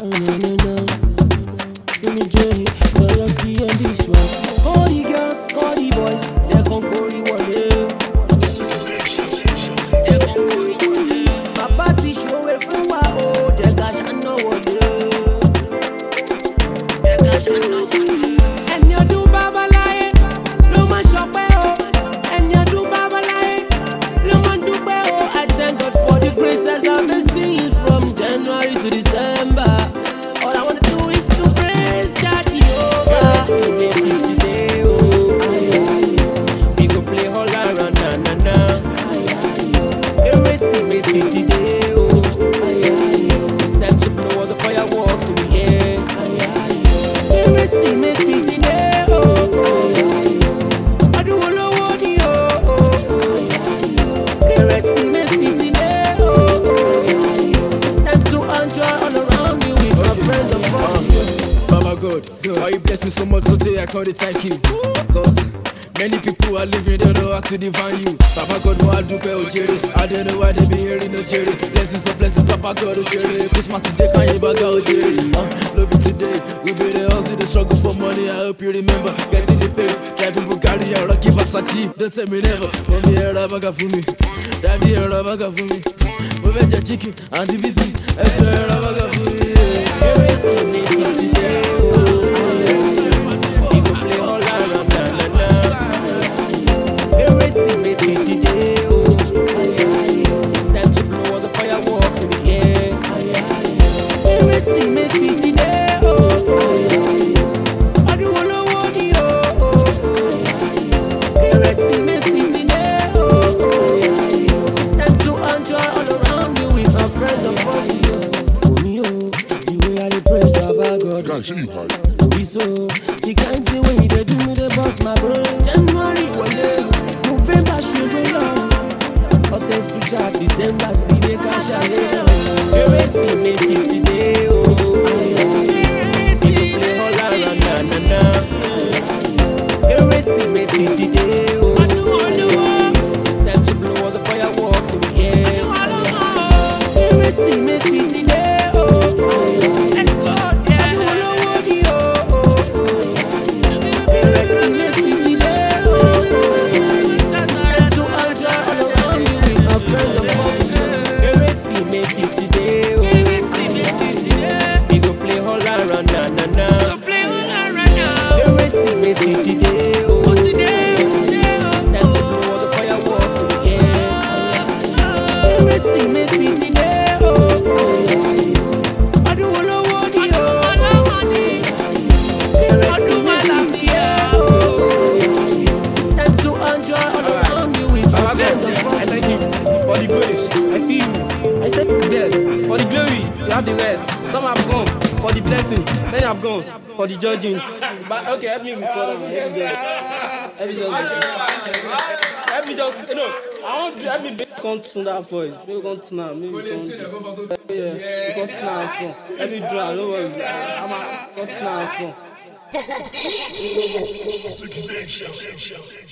no, no, no. Let me join my lucky on this one. Call the girls, call the boys. They can call the one. My body show it from my old. They got you know what and you do baba lie. No man shop and you do baba lie. No man do oh. I thank God for the graces I've been seeing from January to December. All I wanna do is to praise God, yoga. Messi today, oh. We go play all around, na na na. Messi today, oh. It's time to blow all the fireworks in the air. Messi today, oh. I do all I want, Messi today, oh. It's time to enjoy all around you with my friends and folks. Baba God, how you bless me so much today, I call it thank you. Cause many people are living, don't know how to divine you. Papa God, no, I do pay Ojere. I don't know why they be hearing no Jerry. Blessings of blessings, Papa God, Ojere. Christmas today, can you back out Ojere? No be today, we be the hustle, the struggle for money. I hope you remember, getting the pay. Driving Bugatti, I rocky Versace. Don't tell me never, mommy, you're a bugger for me. Daddy, you're a bugger for me. We veg your chicken, Auntie BC, you're a bugger for me. Messi today, we go play all around, na na na. Messi today, oh. It's time to blow all the fireworks in the air. Messi today, oh. I do all I want, Messi today, oh. It's time to enjoy all around you with my friends and folks. The way I dey praise Baba God. Can't see you hard. Be so the kind thing when you dey do me, they bust my brain. January wale, November should be long. August to Jack, December till they cash out. Messi today, oh. People play all around, na na na. Messi today, oh. It's time to blow all the fireworks in the air. Messi today, oh. Let's go, yeah. Messi today, oh. It's time to enjoy all around you with our friends and folks. Messi today, oh. Messi today. We go play all around, na na na. Messi today, oh. It's time to blow all the fireworks in the air. Messi today, oh. I do all I want, Messi today, oh. It's time to enjoy all around you with our friends and I folks. thank you for the grace. I feel you. I said bless for the glory. You have the rest. Some have gone for the blessing. Many have gone for the judging. But okay, help me record. Help me just. You know, I want to help me come to that voice. Maybe come to now. Maybe come. Yeah, come to now as well. Help me draw. Don't worry. I'm come to now as well.